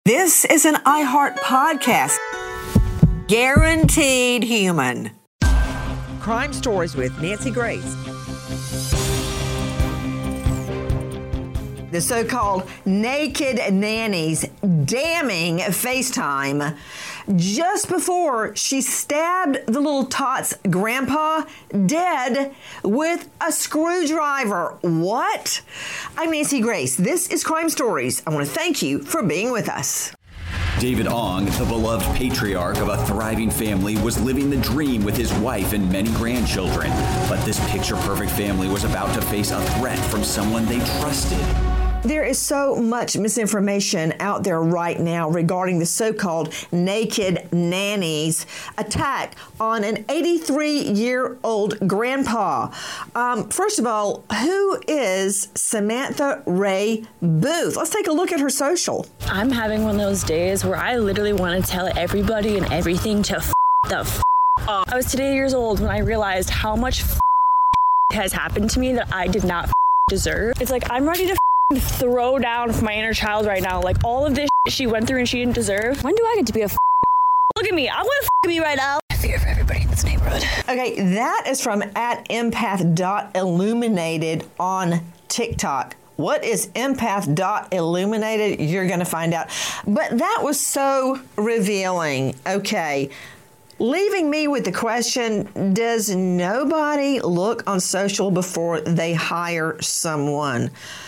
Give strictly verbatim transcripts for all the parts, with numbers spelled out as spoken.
This is an iHeart podcast. Guaranteed human. Crime Stories with Nancy Grace. The so-called naked nanny's damning FaceTime just before she stabbed the little tot's grandpa dead with a screwdriver. What? I'm Nancy Grace. This is Crime Stories. I want to thank you for being with us. David Ong, the beloved patriarch of a thriving family, was living the dream with his wife and many grandchildren. But this picture-perfect family was about to face a threat from someone they trusted. There is so much misinformation out there right now regarding the so-called naked nanny's attack on an eighty-three-year-old grandpa. Um, first of all, who is Samantha Ray Booth? Let's take a look at her social. I'm having one of those days where I literally want to tell everybody and everything to f*** the f*** off. I was today years old when I realized how much f*** has happened to me that I did not f*** deserve. It's like I'm ready to f- throw down for my inner child right now. Like all of this shit she went through and she didn't deserve. When do I get to be a f- Look at me. I want to f- me right now. I fear for everybody in this neighborhood. Okay, that is from at empath dot illuminated on TikTok. What is empath dot illuminated? You're going to find out. But that was so revealing. Okay. Leaving me with the question, does nobody look on social before they hire someone?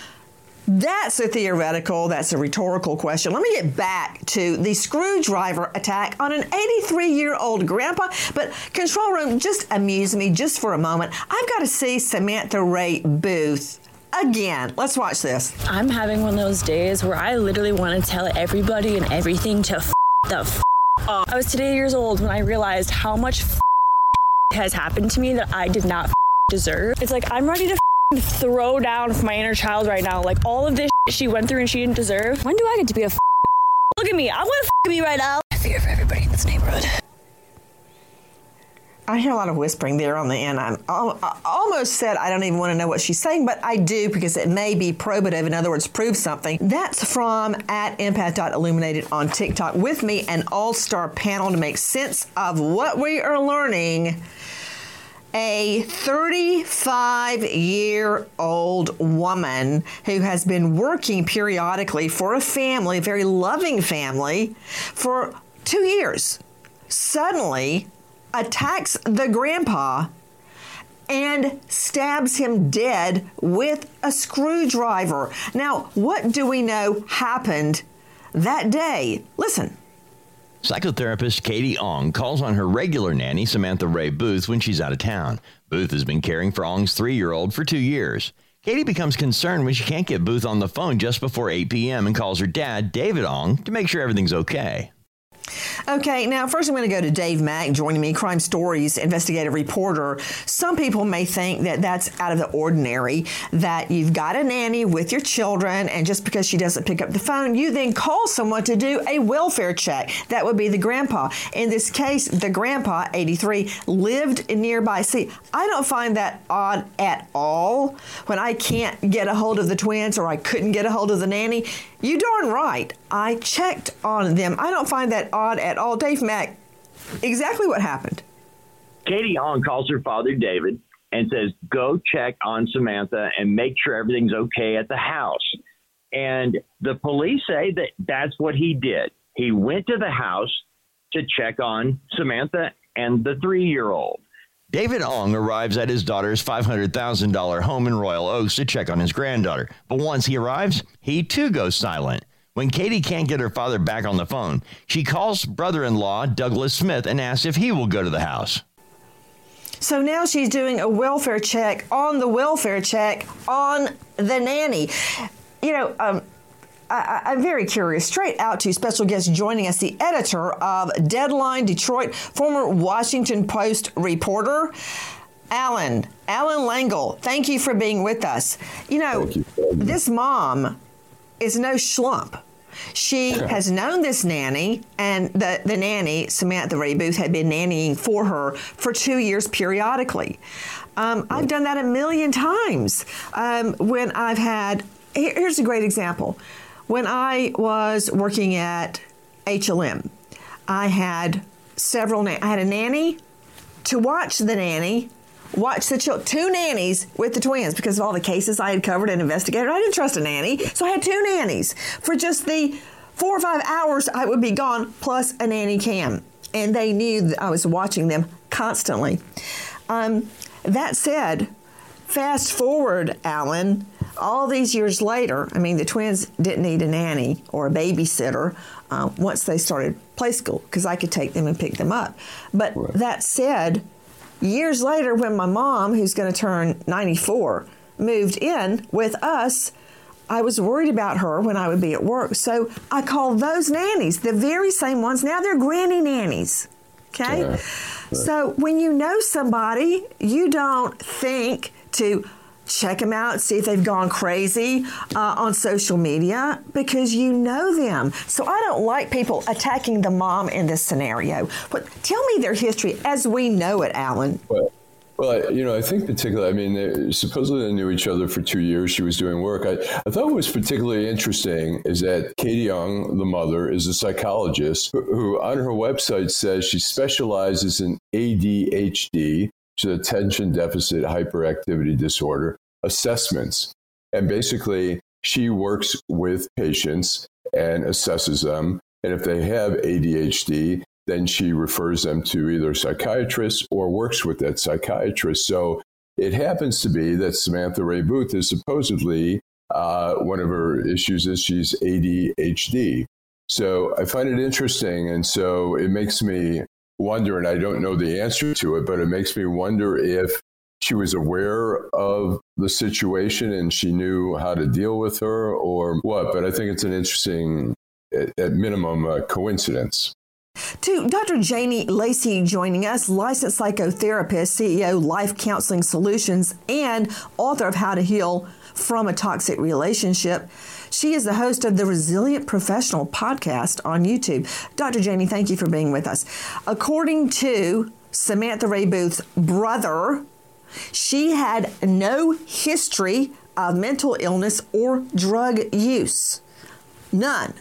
That's a theoretical, that's a rhetorical question. Let me get back to the screwdriver attack on an eighty-three-year-old grandpa. But control room, just amuse me just for a moment. I've got to see Samantha Ray Booth again. Let's watch this. I'm having one of those days where I literally want to tell everybody and everything to f- the f- off. I was today years old when I realized how much f- has happened to me that I did not f- deserve. It's like I'm ready to f- throw down for my inner child right now. Like all of this shit she went through and she didn't deserve. When do I get to be a f- Look at me. I want to f- me right now. I fear for everybody in this neighborhood. I hear a lot of whispering there on the end. I'm, I almost said I don't even want to know what she's saying, but I do because it may be probative. In other words, prove something. That's from at empath dot illuminated on TikTok. With me, an all-star panel to make sense of what we are learning. A thirty-five-year-old woman who has been working periodically for a family, a very loving family, for two years, suddenly attacks the grandpa and stabs him dead with a screwdriver. Now, what do we know happened that day? Listen. Psychotherapist Katie Ong calls on her regular nanny, Samantha Ray Booth, when she's out of town. Booth has been caring for Ong's three-year-old for two years. Katie becomes concerned when she can't get Booth on the phone just before eight p.m. and calls her dad, David Ong, to make sure everything's okay. Okay, now first I'm going to go to Dave Mack, joining me, Crime Stories investigative reporter. Some people may think that that's out of the ordinary, that you've got a nanny with your children, and just because she doesn't pick up the phone, you then call someone to do a welfare check. That would be the grandpa. In this case, the grandpa, eighty-three, lived nearby. See, I don't find that odd at all. When I can't get a hold of the twins or I couldn't get a hold of the nanny, you darn right, I checked on them. I don't find that odd at all. Dave Mack, exactly what happened? Katie Ong calls her father, David, and says, go check on Samantha and make sure everything's okay at the house. And the police say that that's what he did. He went to the house to check on Samantha and the three-year-old. David Ong arrives at his daughter's five hundred thousand dollars home in Royal Oaks to check on his granddaughter. But once he arrives, he too goes silent. When Katie can't get her father back on the phone, she calls brother-in-law Douglas Smith and asks if he will go to the house. So now she's doing a welfare check on the welfare check on the nanny. You know, um, I, I'm very curious. Straight out to special guest joining us, the editor of Deadline Detroit, former Washington Post reporter, Alan, Alan Langle. Thank you for being with us. You know, you. This mom is no schlump. She has known this nanny, and the, the nanny, Samantha Ray Booth, had been nannying for her for two years periodically. Um, I've done that a million times um, when I've had, here's a great example. When I was working at H L M, I had several, na- I had a nanny to watch the nanny, watch the children, two nannies with the twins because of all the cases I had covered and investigated. I didn't trust a nanny. So I had two nannies for just the four or five hours I would be gone, plus a nanny cam. And they knew that I was watching them constantly. Um, that said, fast forward, Alan, all these years later, I mean, the twins didn't need a nanny or a babysitter uh, once they started play school because I could take them and pick them up. But right. That said, years later, when my mom, who's going to turn ninety-four, moved in with us, I was worried about her when I would be at work. So I called those nannies, the very same ones. Now they're granny nannies. Okay? Yeah. Right. So when you know somebody, you don't think to check them out, see if they've gone crazy uh, on social media because you know them. So I don't like people attacking the mom in this scenario. But tell me their history as we know it, Alan. Well, well I, you know, I think particularly, I mean, they, supposedly they knew each other for two years. She was doing work. I, I thought what was particularly interesting is that Katie Young, the mother, is a psychologist who, who on her website says she specializes in A D H D, which is attention deficit hyperactivity disorder, assessments. And basically, she works with patients and assesses them. And if they have A D H D, then she refers them to either a psychiatrist or works with that psychiatrist. So it happens to be that Samantha Ray Booth is supposedly, uh, one of her issues is she's A D H D. So I find it interesting. And so it makes me wonder, and I don't know the answer to it, but it makes me wonder if she was aware of the situation and she knew how to deal with her or what. But I think it's an interesting, at, at minimum, uh, coincidence. To Doctor Janie Lacey joining us, licensed psychotherapist, C E O, Life Counseling Solutions, and author of How to Heal from a Toxic Relationship. She is the host of the Resilient Professional podcast on YouTube. Doctor Janie, thank you for being with us. According to Samantha Ray Booth's brother, she had no history of mental illness or drug use. None.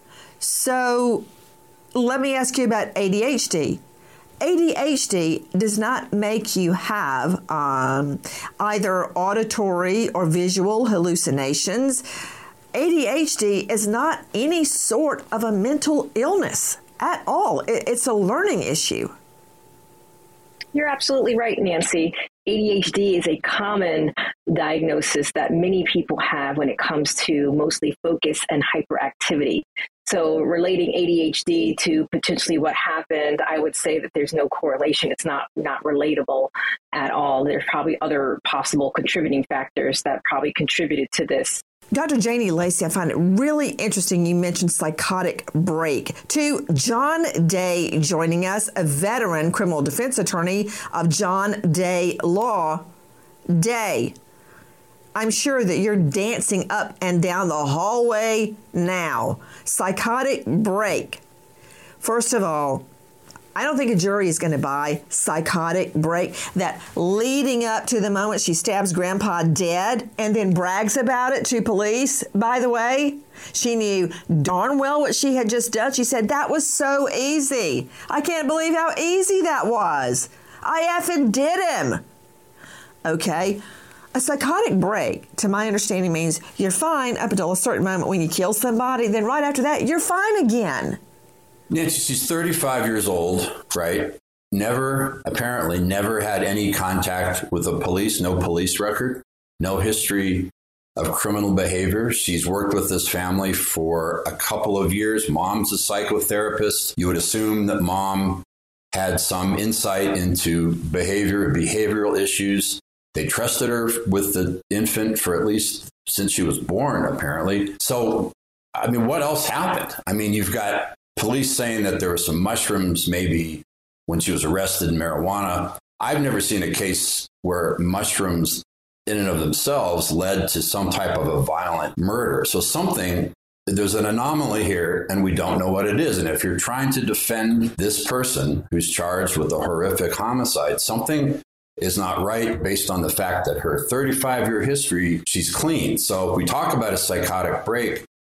So let me ask you about A D H D. A D H D does not make you have um, either auditory or visual hallucinations. A D H D is not any sort of a mental illness at all. It's a learning issue. You're absolutely right, Nancy. A D H D is a common diagnosis that many people have when it comes to mostly focus and hyperactivity. So relating A D H D to potentially what happened, I would say that there's no correlation. It's not not relatable at all. There's probably other possible contributing factors that probably contributed to this. Doctor Janie Lacey, I find it really interesting you mentioned psychotic break. To John Day joining us, a veteran criminal defense attorney of John Day Law. Day, I'm sure that you're dancing up and down the hallway now. Psychotic break. First of all, I don't think a jury is going to buy psychotic break, that leading up to the moment she stabs Grandpa dead and then brags about it to police. By the way, she knew darn well what she had just done. She said, that was so easy. I can't believe how easy that was. I effing did him. Okay. A psychotic break, to my understanding, means you're fine up until a certain moment when you kill somebody. Then right after that, you're fine again. Nancy, she's thirty-five years old, right? Never, apparently never had any contact with the police, no police record, no history of criminal behavior. She's worked with this family for a couple of years. Mom's a psychotherapist. You would assume that mom had some insight into behavior, behavioral issues. They trusted her with the infant for at least since she was born, apparently. So, I mean, what else happened? I mean, you've got police saying that there were some mushrooms maybe when she was arrested in marijuana. I've never seen a case where mushrooms in and of themselves led to some type of a violent murder. So something, there's an anomaly here and we don't know what it is. And if you're trying to defend this person who's charged with a horrific homicide, something is not right based on the fact that her thirty-five year history, she's clean. So if we talk about a psychotic break,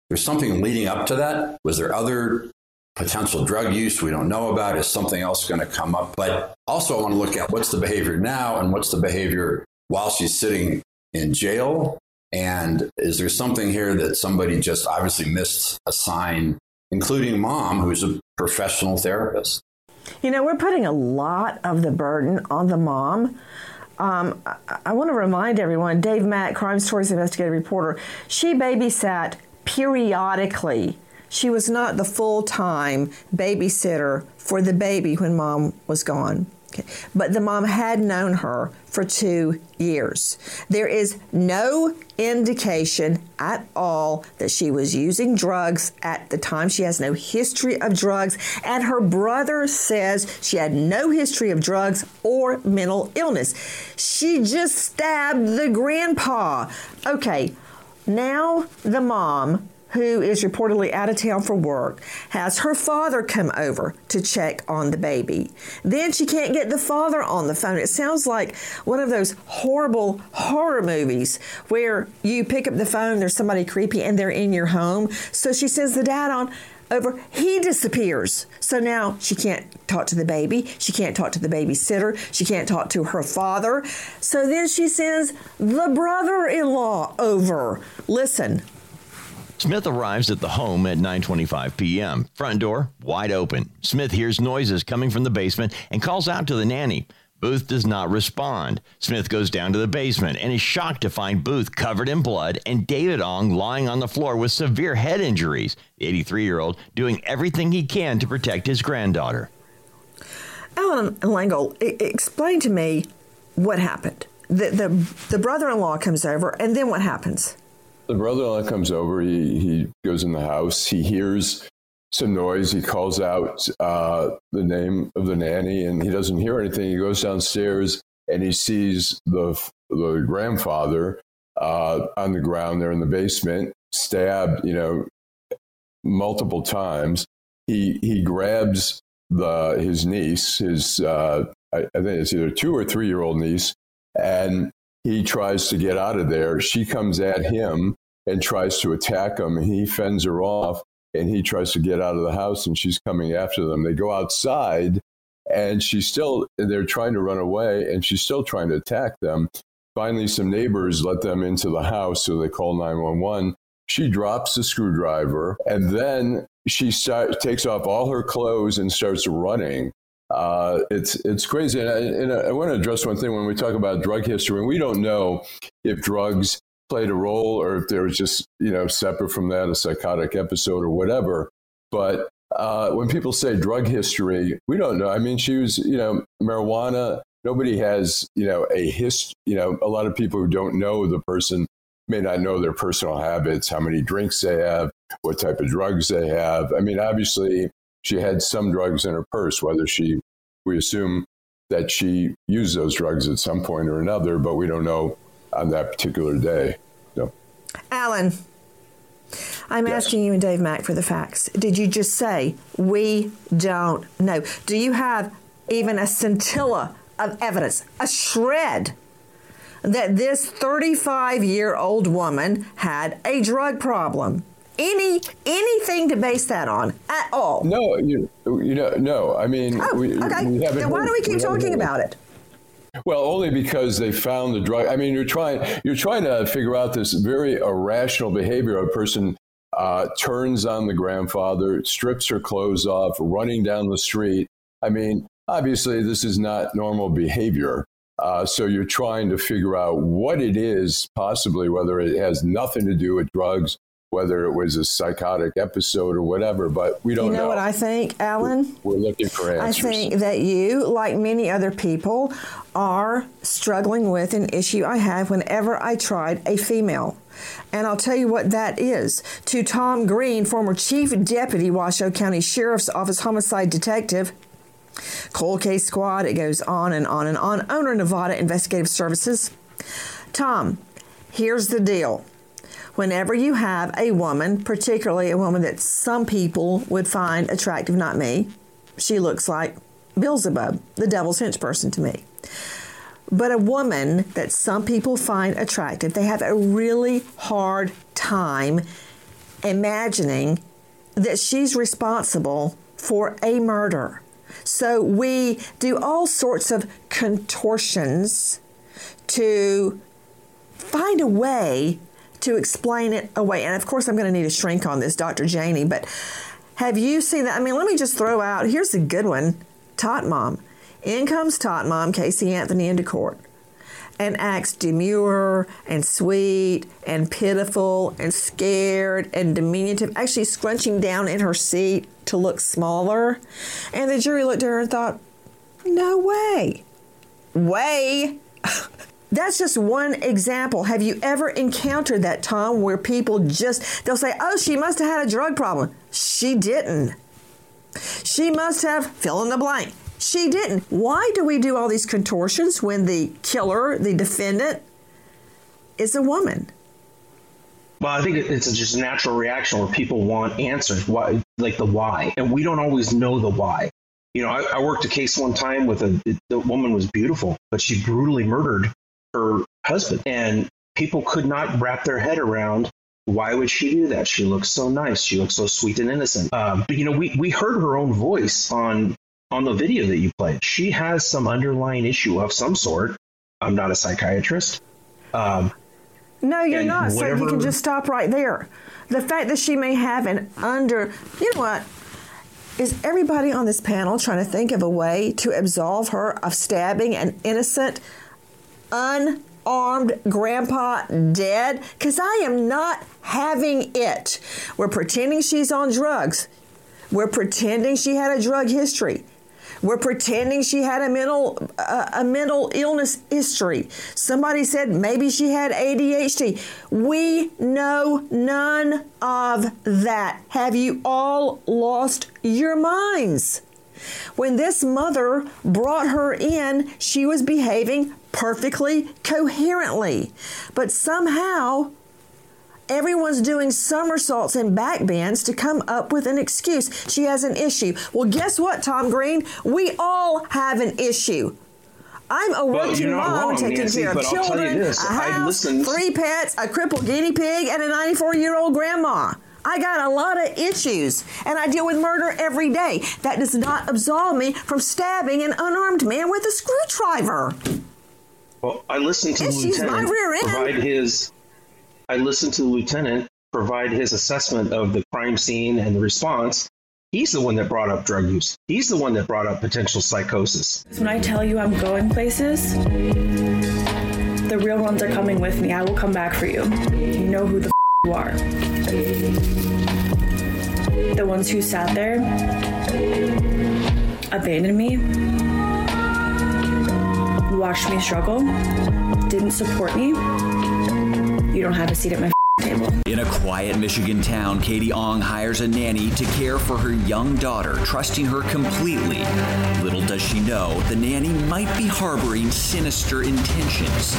There's something leading up to that. Was there other potential drug use we don't know about? Is something else going to come up? But also I want to look at what's the behavior now and what's the behavior while she's sitting in jail. And is there something here that somebody just obviously missed a sign, including mom, who's a professional therapist? You know, we're putting a lot of the burden on the mom. Um, I, I want to remind everyone, Dave Mack, Crime Stories investigative reporter, she babysat periodically. She was not the full-time babysitter for the baby when mom was gone. Okay. But the mom had known her for two years. There is no indication at all that she was using drugs at the time. She has no history of drugs, and her brother says she had no history of drugs or mental illness. She just stabbed the grandpa. Okay, now the mom, who is reportedly out of town for work, has her father come over to check on the baby. Then she can't get the father on the phone. It sounds like one of those horrible horror movies where you pick up the phone, there's somebody creepy, and they're in your home. So she sends the dad on over. He disappears. So now she can't talk to the baby. She can't talk to the babysitter. She can't talk to her father. So then she sends the brother-in-law over. Listen. Smith arrives at the home at nine twenty-five p.m. Front door wide open. Smith hears noises coming from the basement and calls out to the nanny. Booth does not respond. Smith goes down to the basement and is shocked to find Booth covered in blood and David Ong lying on the floor with severe head injuries. The eighty-three-year-old doing everything he can to protect his granddaughter. Alan Langle, explain to me what happened. The, the, the brother-in-law comes over, and then what happens? The brother-in-law comes over. He, he goes in the house. He hears some noise. He calls out uh, the name of the nanny, and he doesn't hear anything. He goes downstairs, and he sees the the grandfather uh, on the ground there in the basement, stabbed, you know, multiple times. He he grabs the his niece, his uh, I, I think it's either two or three year old niece, and he tries to get out of there. She comes at him and tries to attack him. He fends her off, and he tries to get out of the house, and she's coming after them. They go outside, and she's still, they're trying to run away, and she's still trying to attack them. Finally, some neighbors let them into the house, so they call nine one one. She drops the screwdriver, and then she start, takes off all her clothes and starts running. Uh, it's it's crazy. And I, and I want to address one thing when we talk about drug history. And we don't know if drugs played a role or if there was just, you know, separate from that, a psychotic episode or whatever. But uh, when people say drug history, we don't know. I mean, she was, you know, marijuana. Nobody has, you know, a hist. You know, a lot of people who don't know the person may not know their personal habits, how many drinks they have, what type of drugs they have. I mean, obviously, she had some drugs in her purse, whether she, we assume that she used those drugs at some point or another, but we don't know on that particular day. So. Alan, I'm yes. asking you and Dave Mack for the facts. Did you just say, we don't know? Do you have even a scintilla of evidence, a shred, that this thirty-five-year-old woman had a drug problem? Any anything to base that on at all? No, you, you know, no. I mean, oh, we, okay. we haven't then why heard, do we keep we talking about it? Well, only because they found the drug. I mean, you're trying you're trying to figure out this very irrational behavior. A person uh, turns on the grandfather, strips her clothes off, running down the street. I mean, obviously, this is not normal behavior. Uh, so you're trying to figure out what it is, possibly whether it has nothing to do with drugs, whether it was a psychotic episode or whatever, but we don't know. You know, know what I think, Alan? We're, we're looking for answers. I think that you, like many other people, are struggling with an issue I have whenever I tried a female. And I'll tell you what that is. To Tom Green, former Chief Deputy, Washoe County Sheriff's Office homicide detective, Cold Case Squad, it goes on and on and on, owner Nevada Investigative Services. Tom, here's the deal. Whenever you have a woman, particularly a woman that some people would find attractive, not me, she looks like Beelzebub, the devil's henchperson to me. But a woman that some people find attractive, they have a really hard time imagining that she's responsible for a murder. So we do all sorts of contortions to find a way to explain it away. And of course, I'm going to need a shrink on this, Doctor Janie, but have you seen that? I mean, let me just throw out, here's a good one. Tot Mom. In comes Tot Mom, Casey Anthony, into court and acts demure and sweet and pitiful and scared and diminutive, actually scrunching down in her seat to look smaller. And the jury looked at her and thought, no way. Way? That's just one example. Have you ever encountered that, Tom, where people just, they'll say, oh, she must have had a drug problem. She didn't. She must have, fill in the blank. She didn't. Why do we do all these contortions when the killer, the defendant, is a woman? Well, I think it's just a natural reaction where people want answers, why, like the why, and we don't always know the why. You know, I, I worked a case one time with a the woman was beautiful, but she brutally murdered her husband, and people could not wrap their head around why would she do that. She looks so nice, she looks so sweet and innocent. Um, but you know, we we heard her own voice on on the video that you played. She has some underlying issue of some sort. I'm not a psychiatrist. Um, No, you're And not. whatever- So you can just stop right there. The fact that she may have an under, you know what? Is everybody on this panel trying to think of a way to absolve her of stabbing an innocent, unarmed grandpa dead? Because I am not having it. We're pretending she's on drugs. We're pretending she had a drug history. We're pretending she had a mental uh, a mental illness history. Somebody said maybe she had A D H D. We know none of that. Have you all lost your minds? When this mother brought her in, she was behaving perfectly coherently. But somehow, everyone's doing somersaults and backbends to come up with an excuse. She has an issue. Well, guess what, Tom Green? We all have an issue. I'm a Well, working you're not mom wrong, taking Nancy, care of but I'll tell you children, this, a I house, listened- three pets, a crippled guinea pig, and a ninety-four-year-old grandma. I got a lot of issues, and I deal with murder every day. That does not absolve me from stabbing an unarmed man with a screwdriver. Well, I listened to the Yes, she's my lieutenant rear end. provide his. I listened to the lieutenant provide his assessment of the crime scene and the response. He's the one that brought up drug use. He's the one that brought up potential psychosis. When I tell you I'm going places, the real ones are coming with me. I will come back for you. You know who the f- you are. The ones who sat there, abandoned me, watched me struggle, didn't support me. You don't have a seat at my f- table. In a quiet Michigan town, Katie Ong hires a nanny to care for her young daughter, trusting her completely. Little does she know, the nanny might be harboring sinister intentions.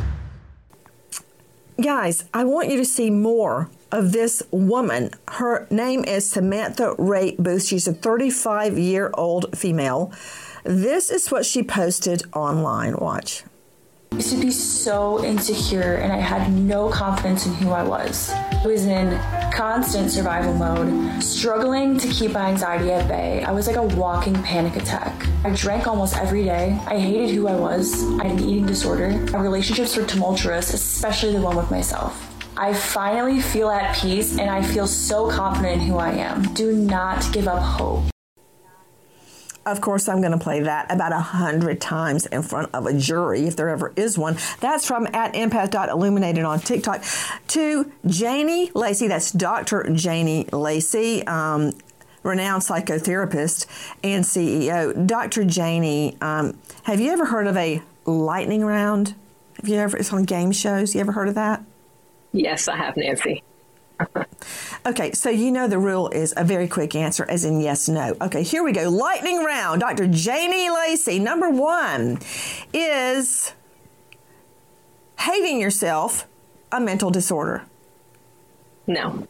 Guys, I want you to see more of this woman. Her name is Samantha Ray Booth. She's a thirty-five-year-old female. This is what she posted online. Watch. I used to be so insecure and I had no confidence in who I was. I was in constant survival mode, struggling to keep my anxiety at bay. I was like a walking panic attack. I drank almost every day. I hated who I was. I had an eating disorder. My relationships were tumultuous, especially the one with myself. I finally feel at peace and I feel so confident in who I am. Do not give up hope. Of course, I'm going to play that about a hundred times in front of a jury, if there ever is one. That's from at empath.illuminated on TikTok. To Janie Lacey, that's Doctor Janie Lacey, um, renowned psychotherapist and C E O. Doctor Janie, um, have you ever heard of a lightning round? Have you ever, it's on game shows. You ever heard of that? Yes, I have, Nancy. Okay, so you know the rule is a very quick answer, as in yes, no. Okay, here we go. Lightning round. Doctor Janie Lacey. Number one, is hating yourself a mental disorder? No.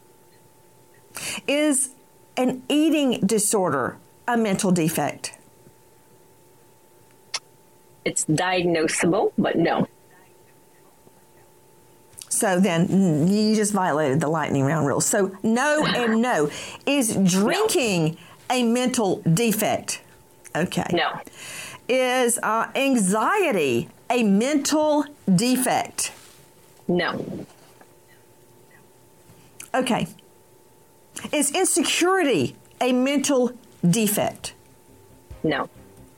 Is an eating disorder a mental defect? It's diagnosable, but no. So then you just violated the lightning round rule. So no and no. Is drinking no. a mental defect? Okay. No. Is uh, anxiety a mental defect? No. Okay. Is insecurity a mental defect? No.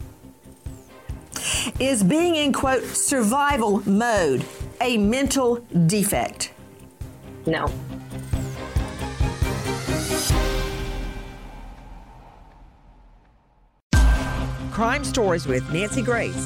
Is being in, quote, survival mode a mental defect? No. Crime Stories with Nancy Grace.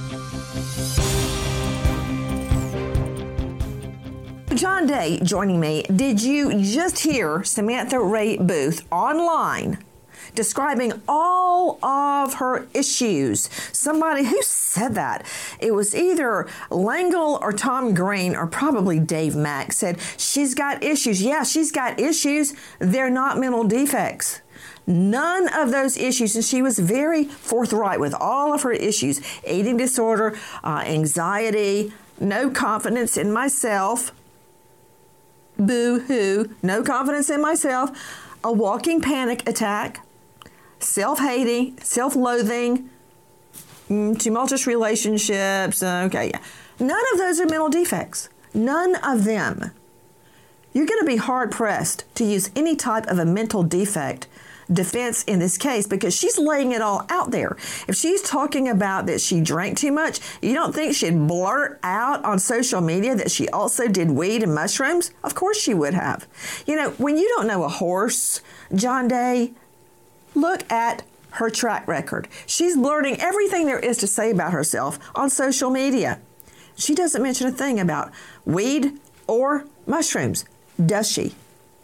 John Day joining me. Did you just hear Samantha Ray Booth online describing all of her issues? Somebody who said that? It was either Langle or Tom Green or probably Dave Mack said she's got issues. Yeah, she's got issues. They're not mental defects. None of those issues, and she was very forthright with all of her issues: eating disorder, uh, anxiety, no confidence in myself, boo-hoo, no confidence in myself, a walking panic attack, self-hating, self-loathing, mm, tumultuous relationships. Okay, yeah. None of those are mental defects. None of them. You're going to be hard-pressed to use any type of a mental defect defense in this case, because she's laying it all out there. If she's talking about that she drank too much, you don't think she'd blurt out on social media that she also did weed and mushrooms? Of course she would have. You know, when you don't know a horse, John Day, look at her track record. She's blurting everything there is to say about herself on social media. She doesn't mention a thing about weed or mushrooms, does she?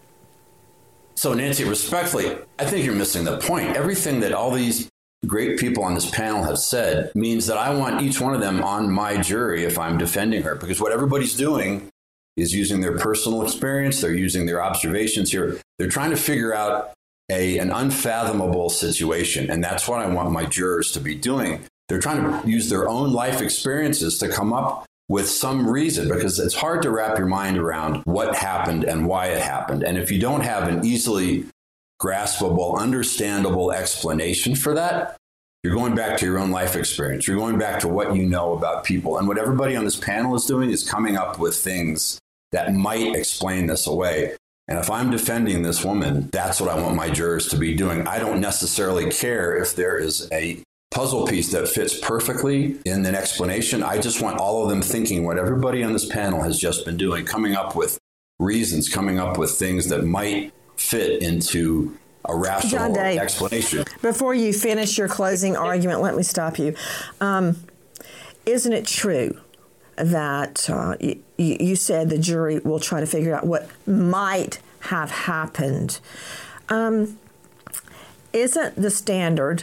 So, Nancy, respectfully, I think you're missing the point. Everything that all these great people on this panel have said means that I want each one of them on my jury if I'm defending her, because what everybody's doing is using their personal experience. They're using their observations here. They're trying to figure out a, an unfathomable situation. And that's what I want my jurors to be doing. They're trying to use their own life experiences to come up with some reason, because it's hard to wrap your mind around what happened and why it happened. And if you don't have an easily graspable, understandable explanation for that, you're going back to your own life experience. You're going back to what you know about people. And what everybody on this panel is doing is coming up with things that might explain this away. And if I'm defending this woman, that's what I want my jurors to be doing. I don't necessarily care if there is a puzzle piece that fits perfectly in an explanation. I just want all of them thinking what everybody on this panel has just been doing, coming up with reasons, coming up with things that might fit into a rational John Day, explanation. Before you finish your closing argument, let me stop you. Um, isn't it true that uh, you, you said the jury will try to figure out what might have happened? Um, isn't the standard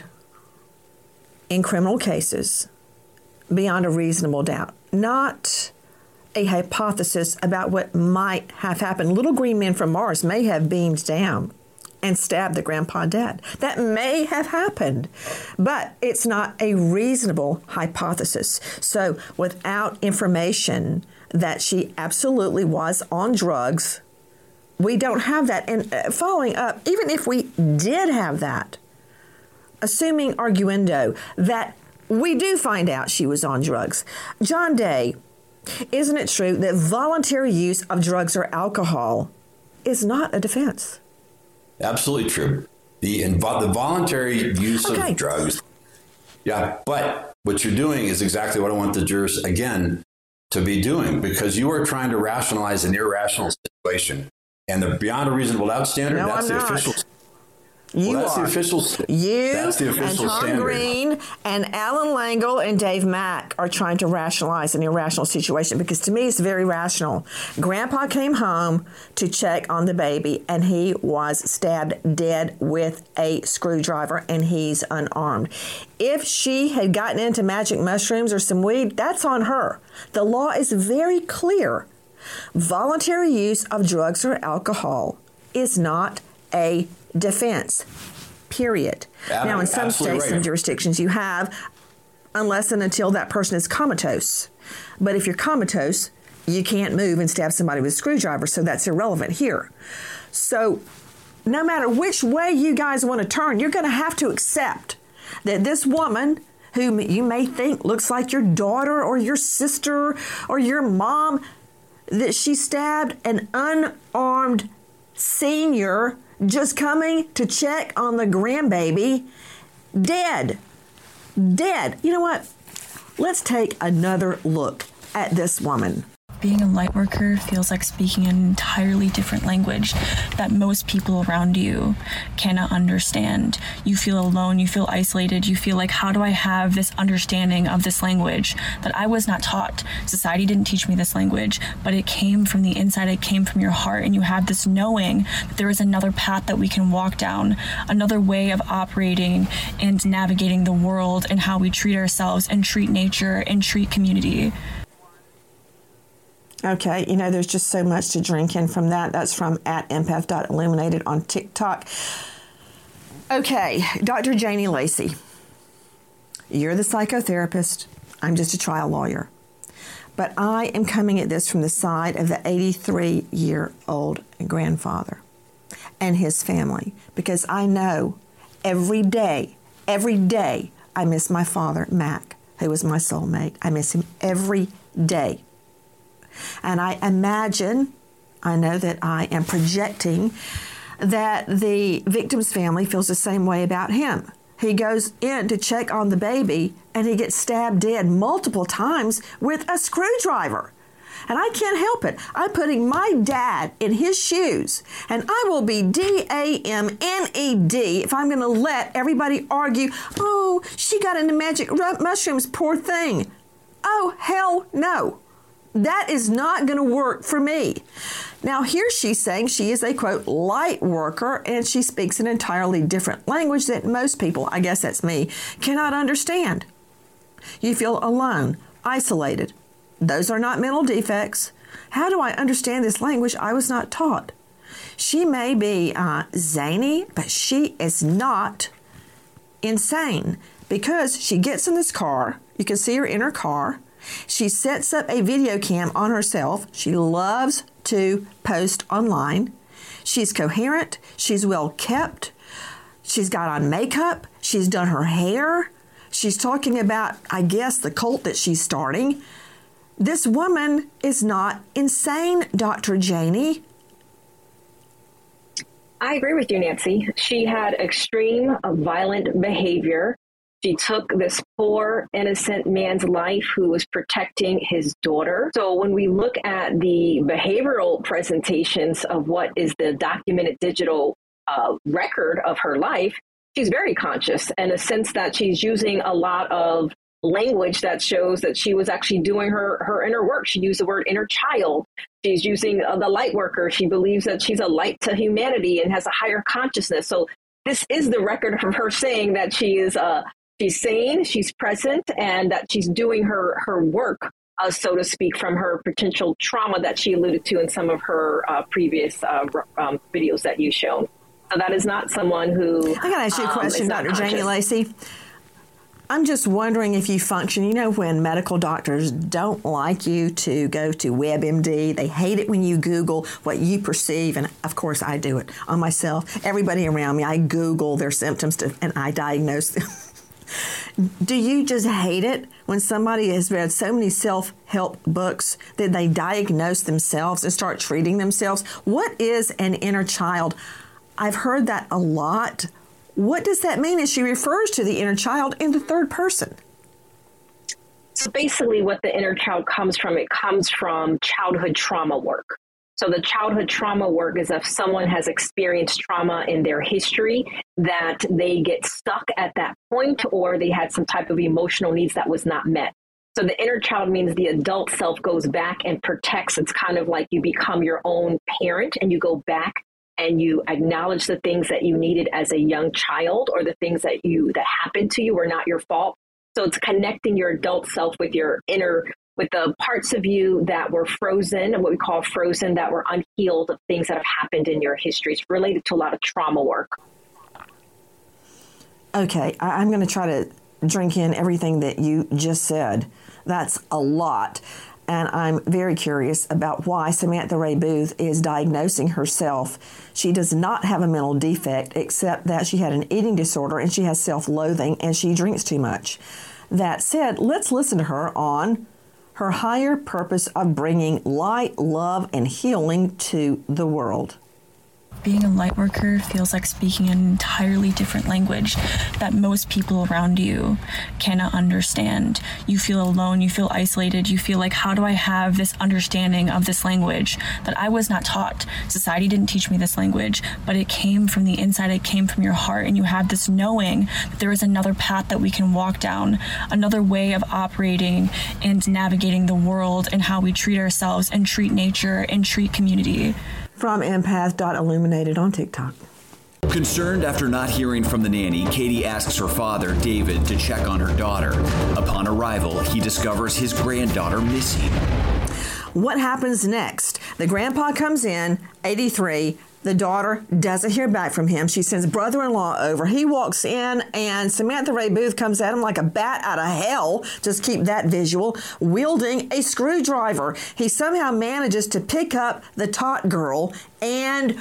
in criminal cases beyond a reasonable doubt, not a hypothesis about what might have happened? Little green men from Mars may have beamed down and stabbed the grandpa dead. That may have happened, but it's not a reasonable hypothesis. So without information that she absolutely was on drugs, we don't have that. And following up, even if we did have that, assuming arguendo that we do find out she was on drugs, John Day, isn't it true that voluntary use of drugs or alcohol is not a defense? Absolutely true. The, invo- the voluntary use okay. of drugs. Yeah, but what you're doing is exactly what I want the jurors, again, to be doing, because you are trying to rationalize an irrational situation. And the beyond a reasonable doubt standard, no, that's I'm the not. official You well, that's are. The official, you that's the official and Tom standard. Green and Alan Langle and Dave Mack are trying to rationalize an irrational situation, because to me it's very rational. Grandpa came home to check on the baby and he was stabbed dead with a screwdriver and he's unarmed. If she had gotten into magic mushrooms or some weed, that's on her. The law is very clear. Voluntary use of drugs or alcohol is not a defense, period. Yeah, now, in some states right. and jurisdictions, you have, unless and until that person is comatose. But if you're comatose, you can't move and stab somebody with a screwdriver, so that's irrelevant here. So no matter which way you guys want to turn, you're going to have to accept that this woman, who you may think looks like your daughter or your sister or your mom, that she stabbed an unarmed senior just coming to check on the grandbaby, dead. Dead. You know what? Let's take another look at this woman. Being a light worker feels like speaking an entirely different language that most people around you cannot understand. You feel alone, you feel isolated, you feel like, how do I have this understanding of this language that I was not taught? Society didn't teach me this language, but it came from the inside, it came from your heart, and you have this knowing that there is another path that we can walk down, another way of operating and navigating the world and how we treat ourselves and treat nature and treat community. Okay, you know, there's just so much to drink in from that. That's from at empath dot illuminated on TikTok. Okay, Doctor Janie Lacey, you're the psychotherapist. I'm just a trial lawyer. But I am coming at this from the side of the eighty-three-year-old grandfather and his family, because I know every day, every day, I miss my father, Mac, who was my soulmate. I miss him every day. And I imagine, I know that I am projecting, that the victim's family feels the same way about him. He goes in to check on the baby and he gets stabbed dead multiple times with a screwdriver. And I can't help it. I'm putting my dad in his shoes, and I will be D A M N E D if I'm going to let everybody argue, oh, she got into magic mushrooms, poor thing. Oh, hell no. That is not going to work for me. Now, here she's saying she is a, quote, light worker, and she speaks an entirely different language that most people, I guess that's me, cannot understand. You feel alone, isolated. Those are not mental defects. How do I understand this language I was not taught? She may be uh, zany, but she is not insane, because she gets in this car. You can see her in her car. She sets up a video cam on herself. She loves to post online. She's coherent. She's well kept. She's got on makeup. She's done her hair. She's talking about, I guess, the cult that she's starting. This woman is not insane, Doctor Janie. I agree with you, Nancy. She had extreme uh, violent behavior. She took this poor, innocent man's life who was protecting his daughter. So when we look at the behavioral presentations of what is the documented digital uh, record of her life, she's very conscious in a sense that she's using a lot of language that shows that she was actually doing her, her inner work. She used the word inner child. She's using uh, the light worker. She believes that she's a light to humanity and has a higher consciousness. So this is the record of her saying that she is uh, she's sane, she's present, and that she's doing her, her work, uh, so to speak, from her potential trauma that she alluded to in some of her uh, previous uh, um, videos that you've shown. So that is not someone who... I got to ask you a question, um, Doctor Janie Lacey. I'm just wondering if you function, you know, when medical doctors don't like you to go to WebMD, they hate it when you Google what you perceive, and of course I do it on myself. Everybody around me, I Google their symptoms to, and I diagnose them. Do you just hate it when somebody has read so many self-help books that they diagnose themselves and start treating themselves? What is an inner child? I've heard that a lot. What does that mean as she refers to the inner child in the third person? So basically what the inner child comes from, it comes from childhood trauma work. So the childhood trauma work is if someone has experienced trauma in their history, that they get stuck at that point, or they had some type of emotional needs that was not met. So the inner child means the adult self goes back and protects. It's kind of like you become your own parent and you go back and you acknowledge the things that you needed as a young child, or the things that you that happened to you were not your fault. So it's connecting your adult self with your inner, with the parts of you that were frozen, and what we call frozen, that were unhealed, of things that have happened in your history. It's related to a lot of trauma work. Okay, I, I'm going to try to drink in everything that you just said. That's a lot. and I'm very curious about why Samantha Ray Booth is diagnosing herself. She does not have a mental defect, except that she had an eating disorder and she has self-loathing and she drinks too much. That said, let's listen to her on her higher purpose of bringing light, love, and healing to the world. Being a light worker feels like speaking an entirely different language that most people around you cannot understand. You feel alone, you feel isolated, you feel like, how do I have this understanding of this language that I was not taught? Society didn't teach me this language, but it came from the inside, it came from your heart, and you have this knowing that there is another path that we can walk down, another way of operating and navigating the world and how we treat ourselves and treat nature and treat community. From empath dot illuminated on TikTok. Concerned after not hearing from the nanny, Katie asks her father, David, to check on her daughter. Upon arrival, he discovers his granddaughter missing. What happens next? The grandpa comes in, eighty-three. The daughter doesn't hear back from him. She sends brother-in-law over. He walks in, and Samantha Ray Booth comes at him like a bat out of hell. Just keep that visual. Wielding a screwdriver. He somehow manages to pick up the tot girl and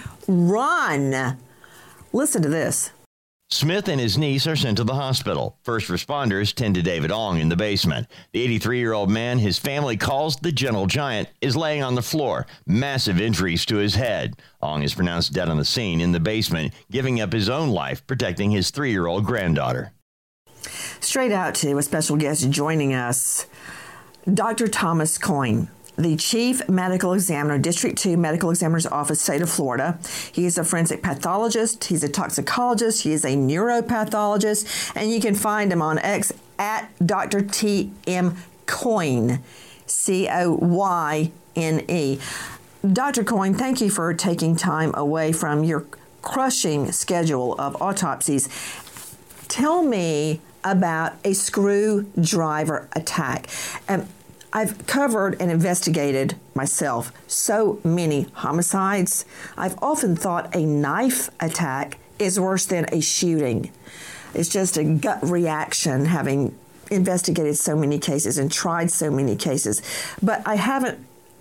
run. Listen to this. Smith and his niece are sent to the hospital. First responders tend to David Ong in the basement. The eighty-three-year-old man his family calls the Gentle Giant is laying on the floor, massive injuries to his head. Ong is pronounced dead on the scene in the basement, giving up his own life, protecting his three-year-old granddaughter. Straight out to a special guest joining us, Doctor Thomas Coyne, the Chief Medical Examiner, District two Medical Examiner's Office, State of Florida. He is a forensic pathologist. He's a toxicologist. He is a neuropathologist. And you can find him on X at Doctor T M Coyne, C O Y N E. Doctor Coyne, thank you for taking time away from your crushing schedule of autopsies. Tell me about a screwdriver attack. Um, I've covered and investigated myself so many homicides. I've often thought a knife attack is worse than a shooting. It's just a gut reaction, having investigated so many cases and tried so many cases. But I haven't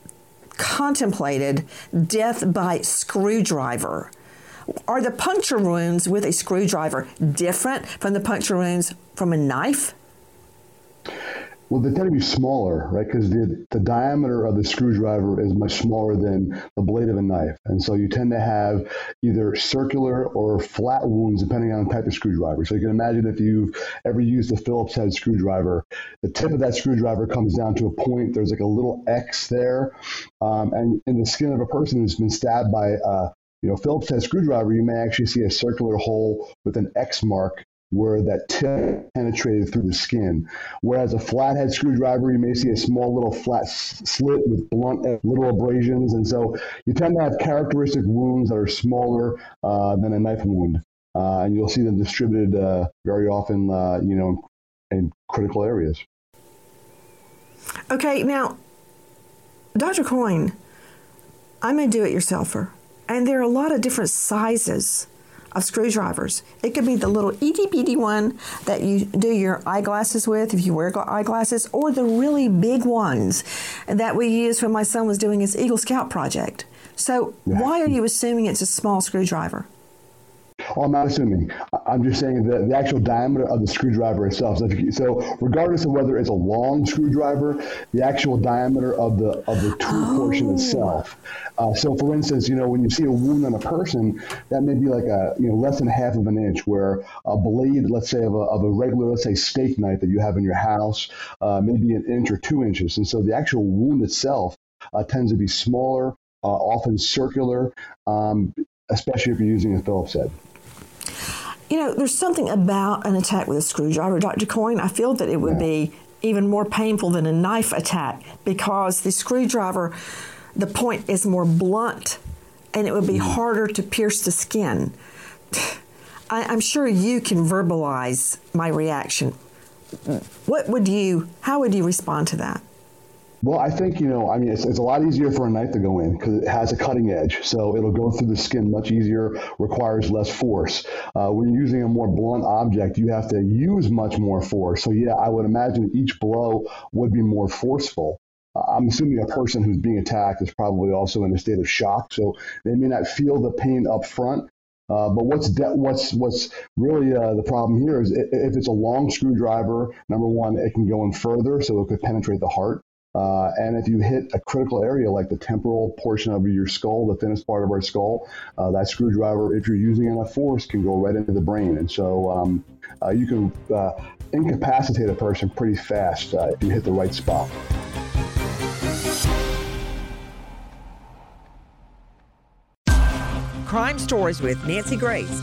contemplated death by screwdriver. Are the puncture wounds with a screwdriver different from the puncture wounds from a knife? Well, they tend to be smaller, right? Because the, the diameter of the screwdriver is much smaller than the blade of a knife. And so you tend to have either circular or flat wounds, depending on the type of screwdriver. So you can imagine if you've ever used a Phillips head screwdriver, the tip of that screwdriver comes down to a point. There's like a little X there. Um, and in the skin of a person who's been stabbed by a you know, Phillips head screwdriver, you may actually see a circular hole with an X mark where that tip penetrated through the skin. Whereas a flathead screwdriver, you may see a small little flat s- slit with blunt little abrasions. And so you tend to have characteristic wounds that are smaller uh, than a knife wound. Uh, and you'll see them distributed uh, very often, uh, you know, in critical areas. Okay, now, Doctor Coyne, I'm a do-it-yourselfer, and there are a lot of different sizes of screwdrivers. It could be the little itty-bitty one that you do your eyeglasses with if you wear eyeglasses, or the really big ones that we used when my son was doing his Eagle Scout project. So yeah. Why are you assuming it's a small screwdriver? Oh, I'm not assuming. I'm just saying that the actual diameter of the screwdriver itself. So, if you, so regardless of whether it's a long screwdriver, the actual diameter of the of the tool oh. portion itself. Uh, so, for instance, you know, when you see a wound on a person, that may be like a you know less than half of an inch. Where a blade, let's say, of a of a regular, let's say, steak knife that you have in your house, uh, maybe an inch or two inches. And so, the actual wound itself uh, tends to be smaller, uh, often circular, um, especially if you're using a Phillips head. You know, there's something about an attack with a screwdriver, Doctor Coyne. I feel that it would yeah. be even more painful than a knife attack because the screwdriver, the point is more blunt, and it would be mm. harder to pierce the skin. I, I'm sure you can verbalize my reaction. What would you, how would you respond to that? Well, I think, you know, I mean, it's, it's a lot easier for a knife to go in because it has a cutting edge. So it'll go through the skin much easier, requires less force. Uh, when you're using a more blunt object, you have to use much more force. So, yeah, I would imagine each blow would be more forceful. Uh, I'm assuming a person who's being attacked is probably also in a state of shock, so they may not feel the pain up front. Uh, but what's de- what's what's really uh, the problem here is if it's a long screwdriver, number one, it can go in further, so it could penetrate the heart. Uh, and if you hit a critical area like the temporal portion of your skull, the thinnest part of our skull, uh, that screwdriver, if you're using enough force, can go right into the brain. And so um, uh, you can uh, incapacitate a person pretty fast uh, if you hit the right spot. Crime Stories with Nancy Grace.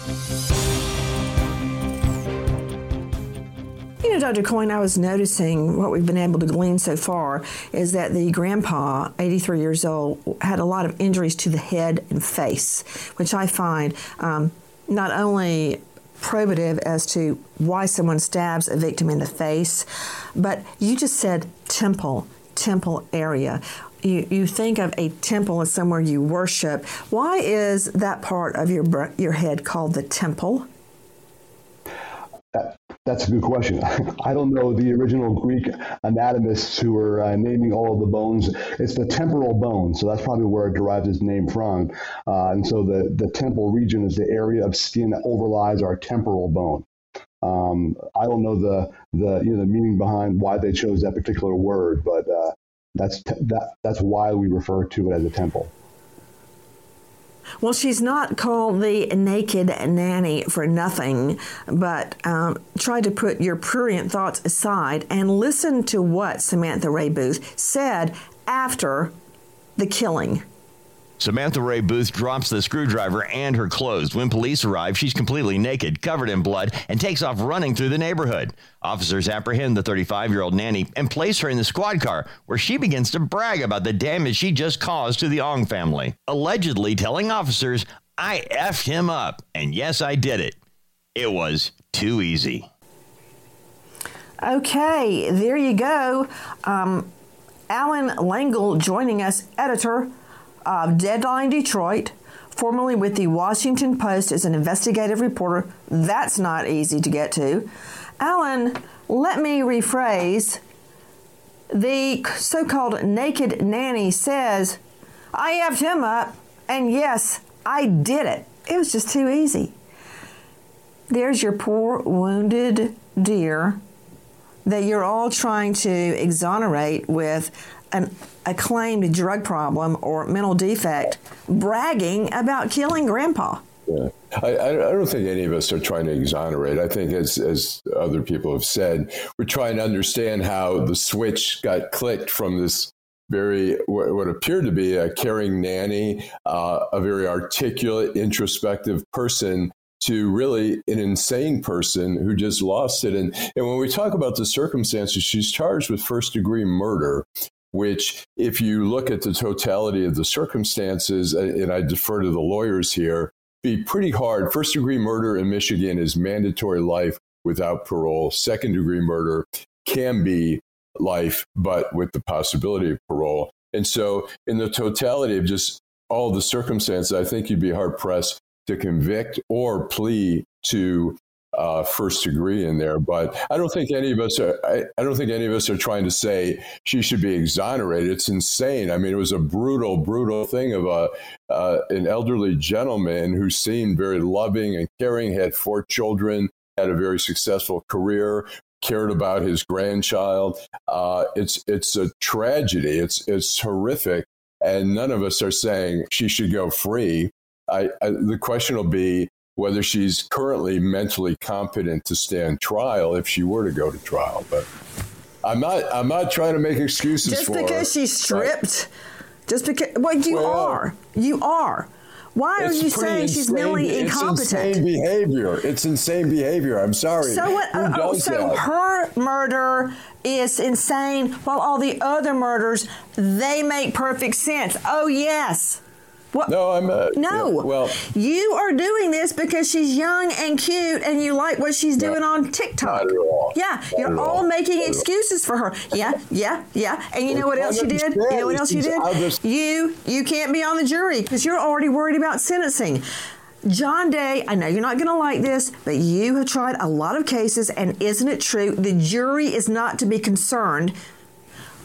You know, Doctor Coyne, I was noticing what we've been able to glean so far is that the grandpa, eighty-three years old, had a lot of injuries to the head and face, which I find um, not only probative as to why someone stabs a victim in the face, but you just said temple, temple area. You, you think of a temple as somewhere you worship. Why is that part of your your head called the temple? That, that's a good question. I don't know the original Greek anatomists who were uh, naming all of the bones. It's the temporal bone, so that's probably where it derives its name from. Uh, and so the, the temple region is the area of skin that overlies our temporal bone. Um, I don't know the the you know the meaning behind why they chose that particular word, but uh, that's t- that that's why we refer to it as a temple. Well, she's not called the naked nanny for nothing, but um, try to put your prurient thoughts aside and listen to what Samantha Ray Booth said after the killing. Samantha Ray Booth drops the screwdriver and her clothes. When police arrive, she's completely naked, covered in blood, and takes off running through the neighborhood. Officers apprehend the thirty-five-year-old nanny and place her in the squad car, where she begins to brag about the damage she just caused to the Ong family, allegedly telling officers, "I effed him up, and yes, I did it. It was too easy." Okay, there you go. Um, Alan Langle joining us, editor of Deadline Detroit, formerly with the Washington Post as an investigative reporter. That's not easy to get to. Alan, let me rephrase. The so-called naked nanny says, "I effed him up, and yes, I did it. It was just too easy." There's your poor wounded deer that you're all trying to exonerate with an acclaimed drug problem or mental defect, bragging about killing grandpa. Yeah. I, I don't think any of us are trying to exonerate. I think, as as other people have said, we're trying to understand how the switch got clicked from this very, what appeared to be a caring nanny, uh, a very articulate, introspective person, to really an insane person who just lost it. And, and when we talk about the circumstances, she's charged with first degree murder, which, if you look at the totality of the circumstances, and I defer to the lawyers here, be pretty hard. First degree murder in Michigan is mandatory life without parole. Second degree murder can be life, but with the possibility of parole. And so in the totality of just all the circumstances, I think you'd be hard pressed to convict or plea to uh, first degree in there. But I don't think any of us are, I, I don't think any of us are trying to say she should be exonerated. It's insane. I mean, it was a brutal, brutal thing of a, uh, an elderly gentleman who seemed very loving and caring, had four children, had a very successful career, cared about his grandchild. Uh, it's, it's a tragedy. It's, it's horrific. And none of us are saying she should go free. I, I, the question will be whether she's currently mentally competent to stand trial if she were to go to trial. But I'm not. I'm not trying to make excuses just for her. Just because she's stripped, right? Just because. Well, you well, are. You are. Why are you saying insane, she's mentally incompetent? It's insane behavior. It's insane behavior. I'm sorry. So what? Who uh, does so that? Her murder is insane, while all the other murders, they make perfect sense. Oh yes. What? No, I'm uh, no. Yeah, well, you are doing this because she's young and cute, and you like what she's doing no, on TikTok. Not at all. Yeah, not you're all, all making not excuses for her. Yeah, yeah, yeah. And you well, know what else you did? You know what else you did? Just... You you can't be on the jury because you're already worried about sentencing. John Day, I know you're not going to like this, but you have tried a lot of cases, and isn't it true? The jury is not to be concerned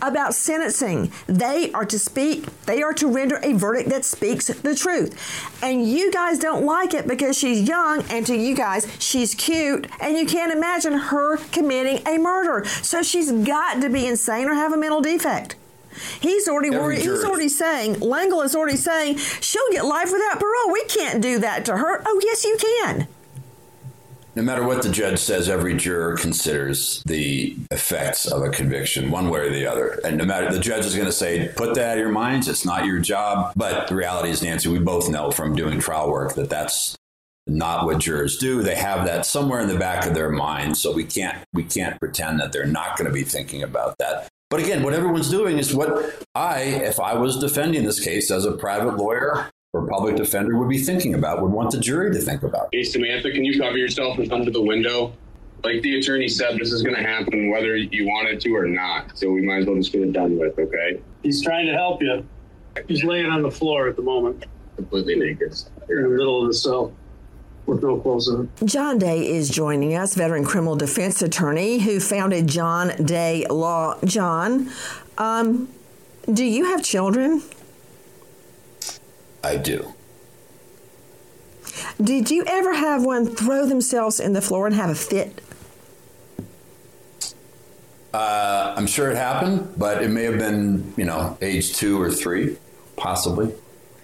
about sentencing. They are to speak, they are to render a verdict that speaks the truth. And you guys don't like it because she's young, and to you guys, she's cute, and you can't imagine her committing a murder. So she's got to be insane or have a mental defect. He's already worried, he's already saying, Langle is already saying, she'll get life without parole. We can't do that to her. Oh, yes, you can. No matter what the judge says, every juror considers the effects of a conviction one way or the other. And no matter, the judge is going to say, put that out of your minds. It's not your job. But the reality is, Nancy, we both know from doing trial work that that's not what jurors do. They have that somewhere in the back of their mind. So we can't we can't pretend that they're not going to be thinking about that. But again, what everyone's doing is what I, if I was defending this case as a private lawyer or public defender, would be thinking about, would want the jury to think about. Hey, Samantha, can you cover yourself and come to the window? Like the attorney said, this is going to happen whether you want it to or not. So we might as well just get it done with, okay? He's trying to help you. He's laying on the floor at the moment. Completely naked. You're in the middle of the cell with no clothes on. John Day is joining us, veteran criminal defense attorney who founded John Day Law. John, um, do you have children? I do. Did you ever have one throw themselves in the floor and have a fit? Uh, I'm sure it happened, but it may have been, you know, age two or three, possibly.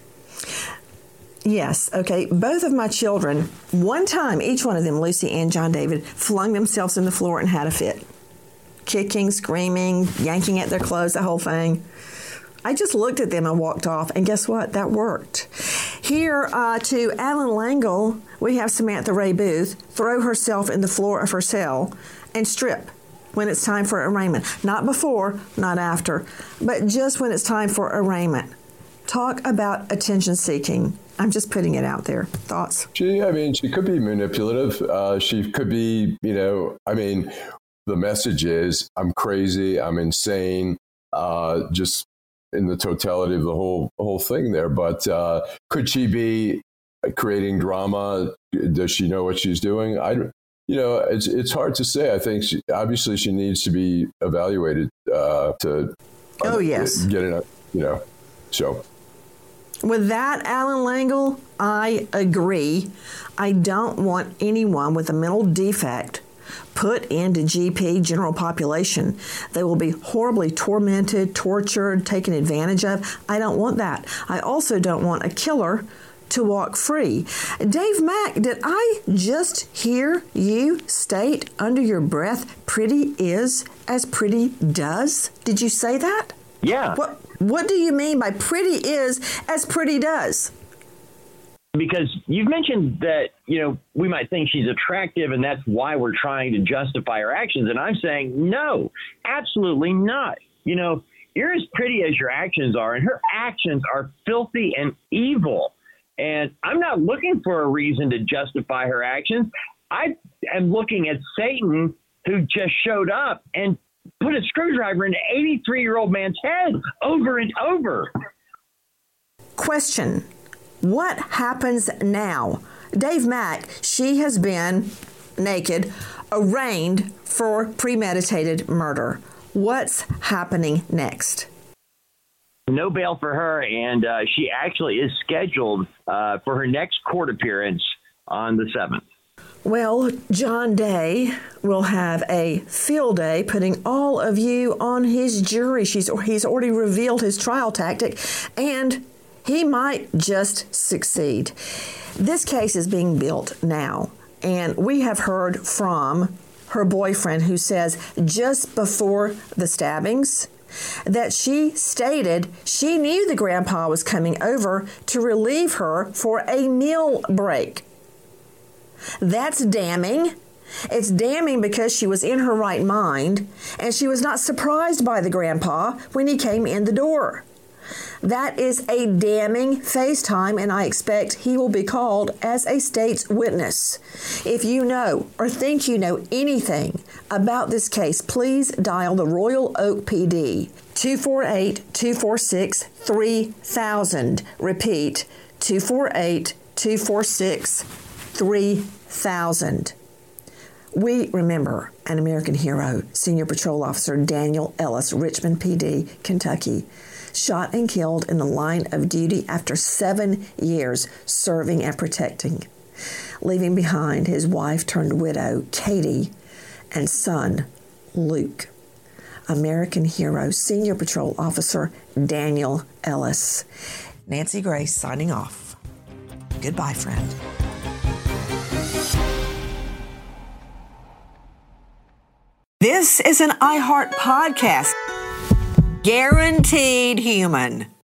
Yes. Okay. Both of my children, one time, each one of them, Lucy and John David, flung themselves in the floor and had a fit. Kicking, screaming, yanking at their clothes, the whole thing. I just looked at them and walked off, and guess what? That worked. Here uh, to Alan Langle, we have Samantha Ray Booth throw herself in the floor of her cell and strip when it's time for arraignment. Not before, not after, but just when it's time for arraignment. Talk about attention seeking. I'm just putting it out there. Thoughts? She, I mean, she could be manipulative. Uh, she could be, you know, I mean, the message is, I'm crazy, I'm insane, uh, just in the totality of the whole whole thing there. But uh, could she be creating drama? Does she know what she's doing? I, you know, it's it's hard to say. I think she, obviously she needs to be evaluated uh, to. Oh, yes. Get it, you know, so. With that, Alan Langle, I agree. I don't want anyone with a mental defect put into G P, general population. They will be horribly tormented, tortured, taken advantage of. I don't want that. I also don't want a killer to walk free. Dave Mack, did I just hear you state under your breath, pretty is as pretty does? Did you say that? Yeah. What What do you mean by pretty is as pretty does? Because you've mentioned that, you know, we might think she's attractive and that's why we're trying to justify her actions. And I'm saying, no, absolutely not. You know, you're as pretty as your actions are, and her actions are filthy and evil. And I'm not looking for a reason to justify her actions. I am looking at Satan, who just showed up and put a screwdriver in an eighty-three-year-old man's head over and over. Question. What happens now? Dave Mack, she has been naked, arraigned for premeditated murder. What's happening next? No bail for her, and uh, she actually is scheduled uh, for her next court appearance on the seventh. Well, John Day will have a field day putting all of you on his jury. She's, he's already revealed his trial tactic, and he might just succeed. This case is being built now, and we have heard from her boyfriend who says just before the stabbings that she stated she knew the grandpa was coming over to relieve her for a meal break. That's damning. It's damning because she was in her right mind, and she was not surprised by the grandpa when he came in the door. That is a damning FaceTime, and I expect he will be called as a state's witness. If you know or think you know anything about this case, please dial the Royal Oak P D, two four eight, two four six, three thousand. Repeat, two four eight, two four six, three thousand. We remember an American hero, Senior Patrol Officer Daniel Ellis, Richmond P D, Kentucky, shot and killed in the line of duty after seven years serving and protecting, leaving behind his wife-turned-widow, Katie, and son, Luke. American hero, Senior Patrol Officer Daniel Ellis. Nancy Grace signing off. Goodbye, friend. This is an iHeart podcast. Guaranteed human.